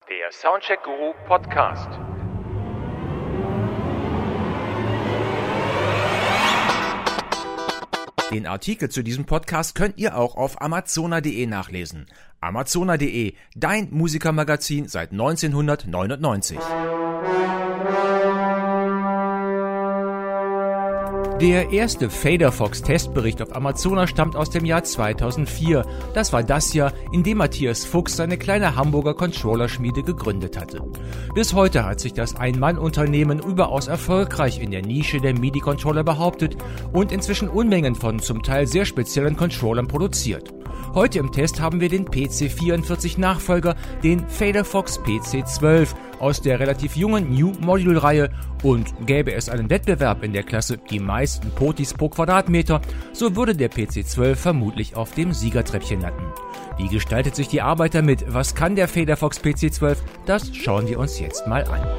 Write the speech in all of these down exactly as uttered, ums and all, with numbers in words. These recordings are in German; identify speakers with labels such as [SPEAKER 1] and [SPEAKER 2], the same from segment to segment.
[SPEAKER 1] Der Soundcheck Guru Podcast. Den Artikel zu diesem Podcast könnt ihr auch auf amazona punkt de nachlesen. amazona punkt de, dein Musikermagazin seit neunzehnhundertneunundneunzig. Der erste Faderfox-Testbericht auf Amazona stammt aus dem Jahr zweitausendvier. Das war das Jahr, in dem Matthias Fuchs seine kleine Hamburger Controllerschmiede gegründet hatte. Bis heute hat sich das Ein-Mann-Unternehmen überaus erfolgreich in der Nische der MIDI-Controller behauptet und inzwischen Unmengen von zum Teil sehr speziellen Controllern produziert. Heute im Test haben wir den P C vierundvierzig Nachfolger, den Faderfox P C zwölf aus der relativ jungen New Module-Reihe, und gäbe es einen Wettbewerb in der Klasse die meisten Potis pro Quadratmeter, so würde der P C zwölf vermutlich auf dem Siegertreppchen landen. Wie gestaltet sich die Arbeit damit? Was kann der Faderfox P C zwölf? Das schauen wir uns jetzt mal an.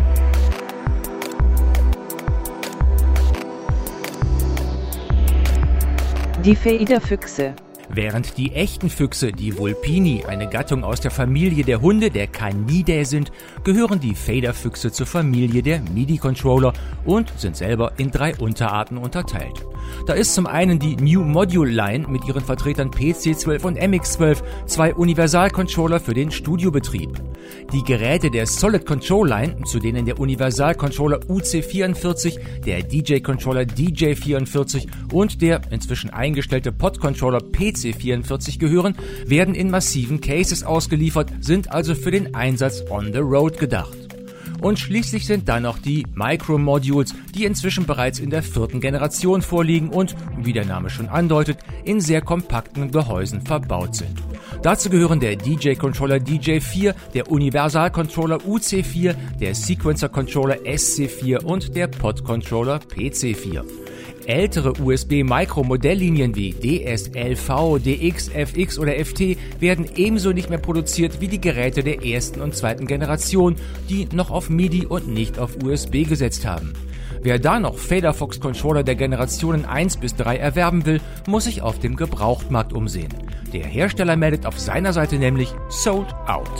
[SPEAKER 2] Die Faderfüchse.
[SPEAKER 1] Während die echten Füchse, die Vulpini, eine Gattung aus der Familie der Hunde, der Canidae sind, gehören die Faderfüchse zur Familie der MIDI-Controller und sind selber in drei Unterarten unterteilt. Da ist zum einen die New Module Line mit ihren Vertretern P C zwölf und M X zwölf, zwei Universal-Controller für den Studiobetrieb. Die Geräte der Solid Control Line, zu denen der Universal-Controller U C vierundvierzig, der D J-Controller D J vierundvierzig und der inzwischen eingestellte Pod-Controller P C vierundvierzig gehören, werden in massiven Cases ausgeliefert, sind also für den Einsatz on the road gedacht. Und schließlich sind dann noch die Micro-Modules, die inzwischen bereits in der vierten Generation vorliegen und, wie der Name schon andeutet, in sehr kompakten Gehäusen verbaut sind. Dazu gehören der D J-Controller D J vier, der Universal-Controller U C vier, der Sequencer-Controller S C vier und der Pod-Controller P C vier. Ältere U S B-Micro-Modelllinien wie D S L V, D X, F X oder F T werden ebenso nicht mehr produziert wie die Geräte der ersten und zweiten Generation, die noch auf MIDI und nicht auf U S B gesetzt haben. Wer da noch Faderfox-Controller der Generationen eins bis drei erwerben will, muss sich auf dem Gebrauchtmarkt umsehen. Der Hersteller meldet auf seiner Seite nämlich Sold Out.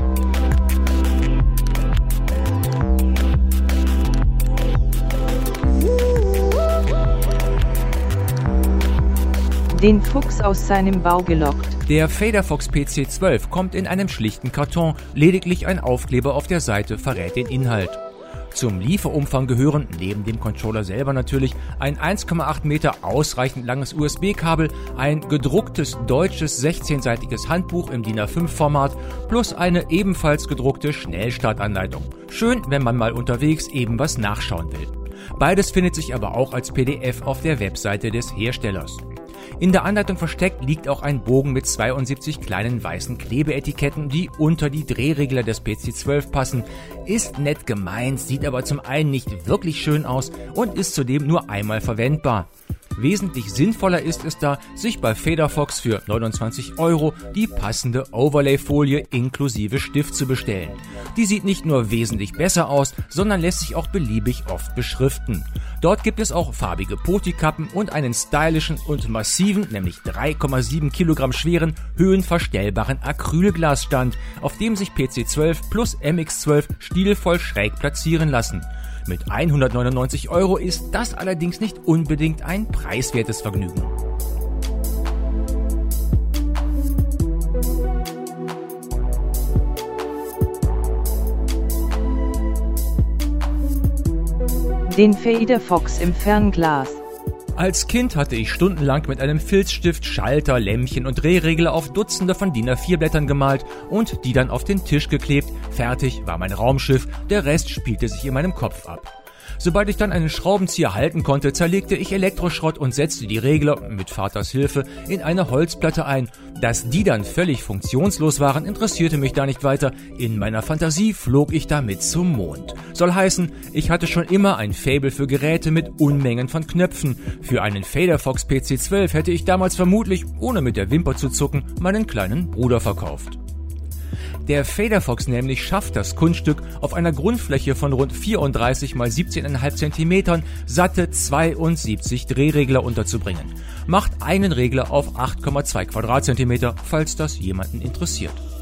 [SPEAKER 2] Den Fuchs aus seinem Bau gelockt.
[SPEAKER 1] Der Faderfox P C zwölf kommt in einem schlichten Karton, lediglich ein Aufkleber auf der Seite verrät den Inhalt. Zum Lieferumfang gehören, neben dem Controller selber natürlich, ein eins Komma acht Meter ausreichend langes U S B-Kabel, ein gedrucktes deutsches sechzehnseitiges Handbuch im D I N A fünf Format plus eine ebenfalls gedruckte Schnellstartanleitung. Schön, wenn man mal unterwegs eben was nachschauen will. Beides findet sich aber auch als P D F auf der Webseite des Herstellers. In der Anleitung versteckt liegt auch ein Bogen mit zweiundsiebzig kleinen weißen Klebeetiketten, die unter die Drehregler des P C zwölf passen. Ist nett gemeint, sieht aber zum einen nicht wirklich schön aus und ist zudem nur einmal verwendbar. Wesentlich sinnvoller ist es da, sich bei Faderfox für neunundzwanzig Euro die passende Overlay-Folie inklusive Stift zu bestellen. Die sieht nicht nur wesentlich besser aus, sondern lässt sich auch beliebig oft beschriften. Dort gibt es auch farbige Poti-Kappen und einen stylischen und massiven, nämlich drei Komma sieben Kilogramm schweren, höhenverstellbaren Acrylglasstand, auf dem sich P C zwölf plus M X zwölf stilvoll schräg platzieren lassen. Mit hundertneunundneunzig Euro ist das allerdings nicht unbedingt ein preiswertes Vergnügen.
[SPEAKER 2] Den Faderfox im Fernglas.
[SPEAKER 1] Als Kind hatte ich stundenlang mit einem Filzstift Schalter, Lämpchen und Drehregler auf Dutzende von D I N A vier Blättern gemalt und die dann auf den Tisch geklebt. Fertig war mein Raumschiff, der Rest spielte sich in meinem Kopf ab. Sobald ich dann einen Schraubenzieher halten konnte, zerlegte ich Elektroschrott und setzte die Regler, mit Vaters Hilfe, in eine Holzplatte ein. Dass die dann völlig funktionslos waren, interessierte mich da nicht weiter. In meiner Fantasie flog ich damit zum Mond. Soll heißen, ich hatte schon immer ein Faible für Geräte mit Unmengen von Knöpfen. Für einen Faderfox P C zwölf hätte ich damals vermutlich, ohne mit der Wimper zu zucken, meinen kleinen Bruder verkauft. Der Faderfox nämlich schafft das Kunststück, auf einer Grundfläche von rund vierunddreißig mal siebzehn Komma fünf Zentimetern satte zweiundsiebzig Drehregler unterzubringen. Macht einen Regler auf acht Komma zwei Quadratzentimeter, falls das jemanden interessiert.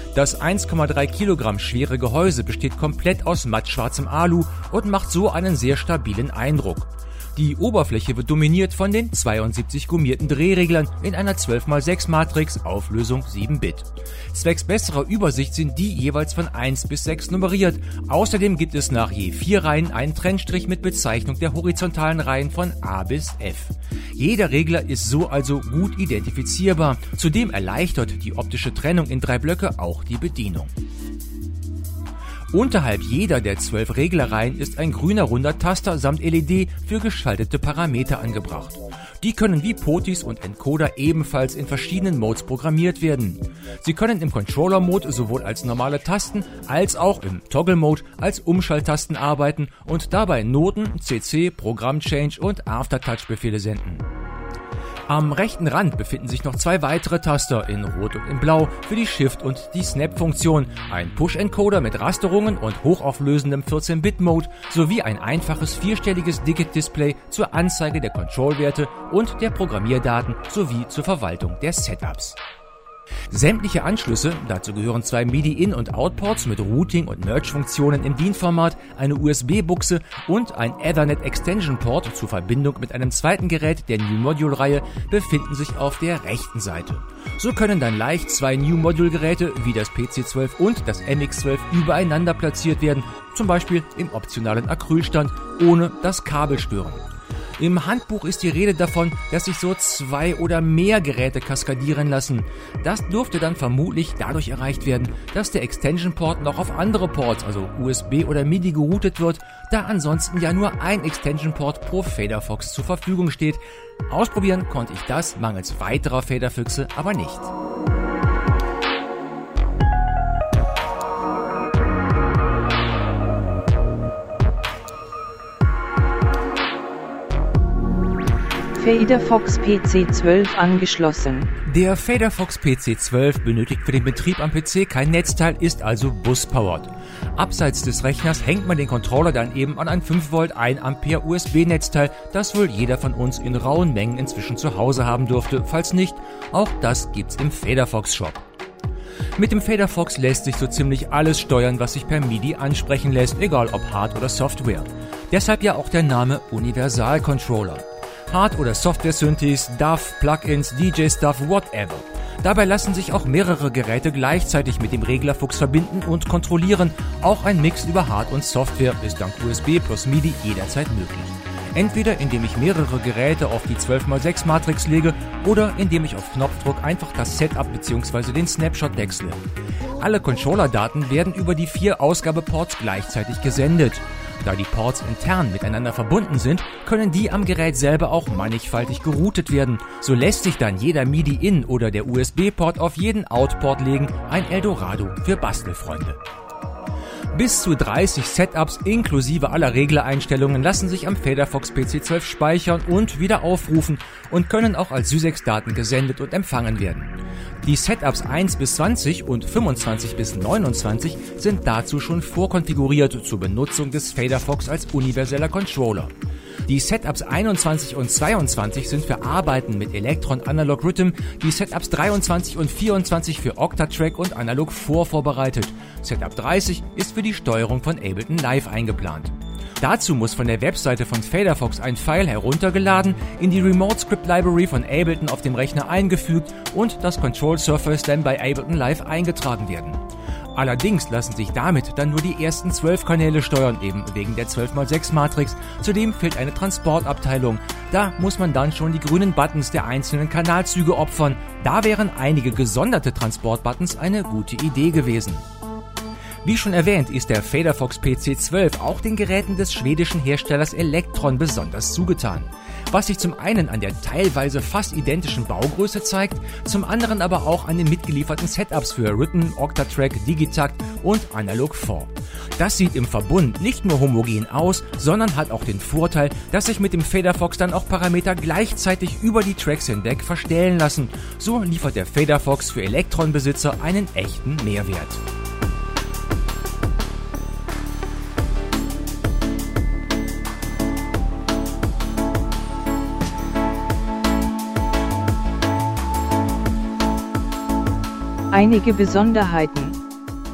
[SPEAKER 1] Das eins Komma drei Kilogramm schwere Gehäuse besteht komplett aus mattschwarzem Alu und macht so einen sehr stabilen Eindruck. Die Oberfläche wird dominiert von den zweiundsiebzig gummierten Drehreglern in einer zwölf mal sechs Matrix, Auflösung sieben Bit. Zwecks besserer Übersicht sind die jeweils von eins bis sechs nummeriert. Außerdem gibt es nach je vier Reihen einen Trennstrich mit Bezeichnung der horizontalen Reihen von A bis F. Jeder Regler ist so also gut identifizierbar. Zudem erleichtert die optische Trennung in drei Blöcke auch die Bedienung. Unterhalb jeder der zwölf Reglerreihen ist ein grüner runder Taster samt L E D für geschaltete Parameter angebracht. Die können wie P O T Is und Encoder ebenfalls in verschiedenen Modes programmiert werden. Sie können im Controller-Mode sowohl als normale Tasten als auch im Toggle-Mode als Umschalttasten arbeiten und dabei Noten, C C, Programm-Change und Aftertouch-Befehle senden. Am rechten Rand befinden sich noch zwei weitere Taster in Rot und in Blau für die Shift- und die Snap-Funktion, ein Push-Encoder mit Rasterungen und hochauflösendem vierzehn Bit Mode sowie ein einfaches vierstelliges Digit-Display zur Anzeige der Control-Werte und der Programmierdaten sowie zur Verwaltung der Setups. Sämtliche Anschlüsse, dazu gehören zwei MIDI-In- und Outports mit Routing- und Merge-Funktionen im D I N-Format, eine U S B-Buchse und ein Ethernet-Extension-Port zur Verbindung mit einem zweiten Gerät der New Module-Reihe befinden sich auf der rechten Seite. So können dann leicht zwei New Module-Geräte wie das P C zwölf und das M X zwölf übereinander platziert werden, zum Beispiel im optionalen Acrylstand, ohne das Kabel stören. Im Handbuch ist die Rede davon, dass sich so zwei oder mehr Geräte kaskadieren lassen. Das dürfte dann vermutlich dadurch erreicht werden, dass der Extension-Port noch auf andere Ports, also U S B oder MIDI, geroutet wird, da ansonsten ja nur ein Extension-Port pro FaderFox zur Verfügung steht. Ausprobieren konnte ich das mangels weiterer Faderfüchse aber nicht.
[SPEAKER 2] FaderFox P C zwölf angeschlossen.
[SPEAKER 1] Der FaderFox P C zwölf benötigt für den Betrieb am P C kein Netzteil, ist also Bus-powered. Abseits des Rechners hängt man den Controller dann eben an ein fünf Volt ein Ampere U S B-Netzteil, das wohl jeder von uns in rauen Mengen inzwischen zu Hause haben dürfte. Falls nicht, auch das gibt's im FaderFox-Shop. Mit dem FaderFox lässt sich so ziemlich alles steuern, was sich per MIDI ansprechen lässt, egal ob Hard- oder Software. Deshalb ja auch der Name Universal-Controller. Hard- oder Software-Synthes, D A W, Plugins, D J-Stuff, whatever. Dabei lassen sich auch mehrere Geräte gleichzeitig mit dem Reglerfuchs verbinden und kontrollieren. Auch ein Mix über Hard- und Software ist dank U S B plus MIDI jederzeit möglich. Entweder indem ich mehrere Geräte auf die zwölf mal sechs Matrix lege oder indem ich auf Knopfdruck einfach das Setup bzw. den Snapshot wechsle. Alle Controller-Daten werden über die vier Ausgabeports gleichzeitig gesendet. Da die Ports intern miteinander verbunden sind, können die am Gerät selber auch mannigfaltig geroutet werden. So lässt sich dann jeder MIDI-In- oder der U S B-Port auf jeden Outport legen, ein Eldorado für Bastelfreunde. Bis zu dreißig Setups inklusive aller Reglereinstellungen lassen sich am FaderFox P C zwölf speichern und wieder aufrufen und können auch als SYSEX-Daten gesendet und empfangen werden. Die Setups eins bis zwanzig und fünfundzwanzig bis neunundzwanzig sind dazu schon vorkonfiguriert zur Benutzung des FaderFox als universeller Controller. Die Setups einundzwanzig und zweiundzwanzig sind für Arbeiten mit Elektron Analog Rhythm, die Setups dreiundzwanzig und vierundzwanzig für Octatrack und Analog vier vorbereitet. Setup dreißig ist für die Steuerung von Ableton Live eingeplant. Dazu muss von der Webseite von FaderFox ein File heruntergeladen, in die Remote Script Library von Ableton auf dem Rechner eingefügt und das Control Surface dann bei Ableton Live eingetragen werden. Allerdings lassen sich damit dann nur die ersten zwölf Kanäle steuern, eben wegen der zwölf mal sechs Matrix. Zudem fehlt eine Transportabteilung. Da muss man dann schon die grünen Buttons der einzelnen Kanalzüge opfern. Da wären einige gesonderte Transportbuttons eine gute Idee gewesen. Wie schon erwähnt, ist der FaderFox P C zwölf auch den Geräten des schwedischen Herstellers Elektron besonders zugetan. Was sich zum einen an der teilweise fast identischen Baugröße zeigt, zum anderen aber auch an den mitgelieferten Setups für Rhythm, Octatrack, Digitakt und Analog vier. Das sieht im Verbund nicht nur homogen aus, sondern hat auch den Vorteil, dass sich mit dem FaderFox dann auch Parameter gleichzeitig über die Tracks hinweg verstellen lassen. So liefert der FaderFox für Elektron-Besitzer einen echten Mehrwert.
[SPEAKER 2] Einige Besonderheiten.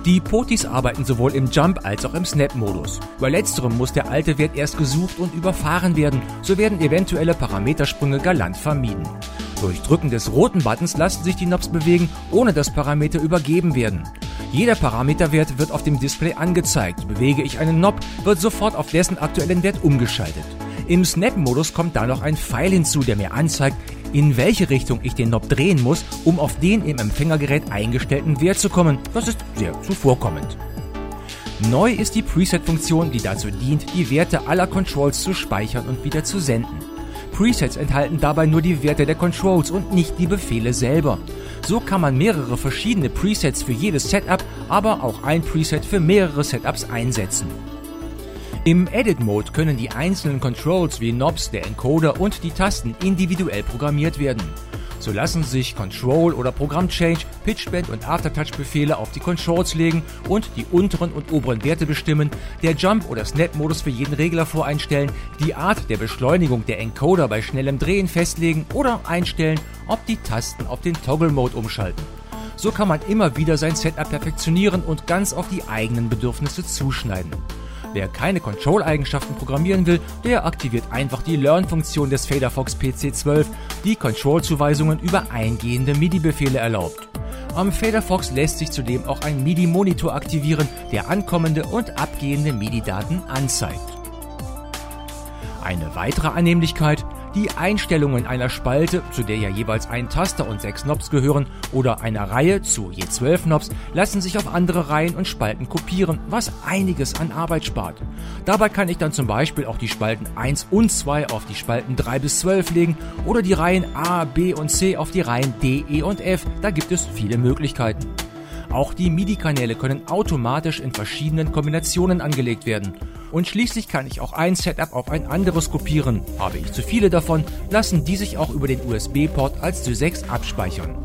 [SPEAKER 1] Die Potis arbeiten sowohl im Jump- als auch im Snap-Modus. Bei letzterem muss der alte Wert erst gesucht und überfahren werden, so werden eventuelle Parametersprünge galant vermieden. Durch Drücken des roten Buttons lassen sich die Knobs bewegen, ohne dass Parameter übergeben werden. Jeder Parameterwert wird auf dem Display angezeigt. Bewege ich einen Knob, wird sofort auf dessen aktuellen Wert umgeschaltet. Im Snap-Modus kommt da noch ein Pfeil hinzu, der mir anzeigt, in welche Richtung ich den Knob drehen muss, um auf den im Empfängergerät eingestellten Wert zu kommen. Das ist sehr zuvorkommend. Neu ist die Preset-Funktion, die dazu dient, die Werte aller Controls zu speichern und wieder zu senden. Presets enthalten dabei nur die Werte der Controls und nicht die Befehle selber. So kann man mehrere verschiedene Presets für jedes Setup, aber auch ein Preset für mehrere Setups einsetzen. Im Edit-Mode können die einzelnen Controls wie Knobs, der Encoder und die Tasten individuell programmiert werden. So lassen sich Control- oder Programm-Change, Pitchbend und Aftertouch-Befehle auf die Controls legen und die unteren und oberen Werte bestimmen, der Jump- oder Snap-Modus für jeden Regler voreinstellen, die Art der Beschleunigung der Encoder bei schnellem Drehen festlegen oder einstellen, ob die Tasten auf den Toggle-Mode umschalten. So kann man immer wieder sein Setup perfektionieren und ganz auf die eigenen Bedürfnisse zuschneiden. Wer keine Control-Eigenschaften programmieren will, der aktiviert einfach die Learn-Funktion des FaderFox P C zwölf, die Control-Zuweisungen über eingehende M I D I-Befehle erlaubt. Am FaderFox lässt sich zudem auch ein M I D I-Monitor aktivieren, der ankommende und abgehende M I D I-Daten anzeigt. Eine weitere Annehmlichkeit: die Einstellungen einer Spalte, zu der ja jeweils ein Taster und sechs Knobs gehören, oder einer Reihe zu je zwölf Knobs, lassen sich auf andere Reihen und Spalten kopieren, was einiges an Arbeit spart. Dabei kann ich dann zum Beispiel auch die Spalten eins und zwei auf die Spalten drei bis zwölf legen oder die Reihen A, B und C auf die Reihen D, E und F. Da gibt es viele Möglichkeiten. Auch die M I D I-Kanäle können automatisch in verschiedenen Kombinationen angelegt werden. Und schließlich kann ich auch ein Setup auf ein anderes kopieren. Habe ich zu viele davon, lassen die sich auch über den U S B-Port als S Y sechs abspeichern.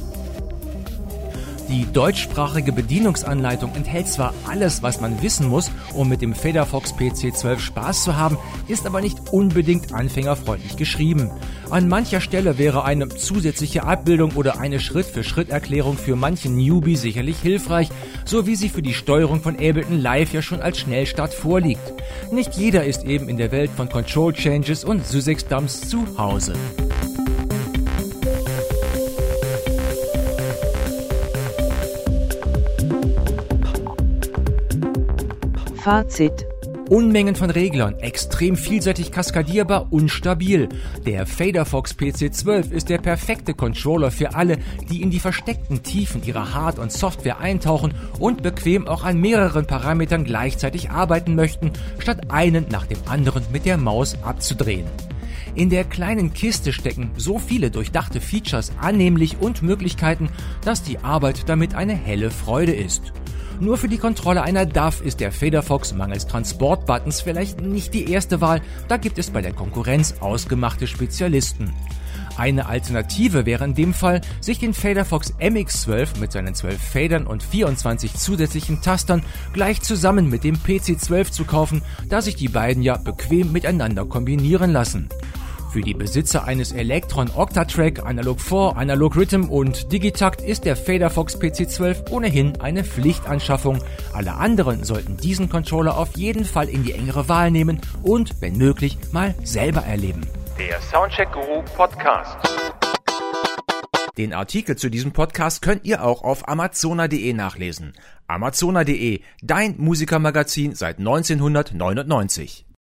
[SPEAKER 1] Die deutschsprachige Bedienungsanleitung enthält zwar alles, was man wissen muss, um mit dem FaderFox P C zwölf Spaß zu haben, ist aber nicht unbedingt anfängerfreundlich geschrieben. An mancher Stelle wäre eine zusätzliche Abbildung oder eine Schritt-für-Schritt-Erklärung für manchen Newbie sicherlich hilfreich, so wie sie für die Steuerung von Ableton Live ja schon als Schnellstart vorliegt. Nicht jeder ist eben in der Welt von Control Changes und S Y sechs Dumps zu Hause.
[SPEAKER 2] Fazit:
[SPEAKER 1] Unmengen von Reglern, extrem vielseitig kaskadierbar und stabil. Der FaderFox P C zwölf ist der perfekte Controller für alle, die in die versteckten Tiefen ihrer Hard- und Software eintauchen und bequem auch an mehreren Parametern gleichzeitig arbeiten möchten, statt einen nach dem anderen mit der Maus abzudrehen. In der kleinen Kiste stecken so viele durchdachte Features, annehmlich und Möglichkeiten, dass die Arbeit damit eine helle Freude ist. Nur für die Kontrolle einer D A W ist der FaderFox mangels Transport-Buttons vielleicht nicht die erste Wahl, da gibt es bei der Konkurrenz ausgemachte Spezialisten. Eine Alternative wäre in dem Fall, sich den FaderFox M X zwölf mit seinen zwölf Fadern und vierundzwanzig zusätzlichen Tastern gleich zusammen mit dem P C zwölf zu kaufen, da sich die beiden ja bequem miteinander kombinieren lassen. Für die Besitzer eines Elektron Octatrack, Analog vier, Analog Rhythm und Digitakt ist der FaderFox P C zwölf ohnehin eine Pflichtanschaffung. Alle anderen sollten diesen Controller auf jeden Fall in die engere Wahl nehmen und, wenn möglich, mal selber erleben.
[SPEAKER 3] Der Soundcheck Guru Podcast.
[SPEAKER 1] Den Artikel zu diesem Podcast könnt ihr auch auf amazona punkt de nachlesen. amazona punkt de, dein Musikermagazin seit neunzehnhundertneunundneunzig.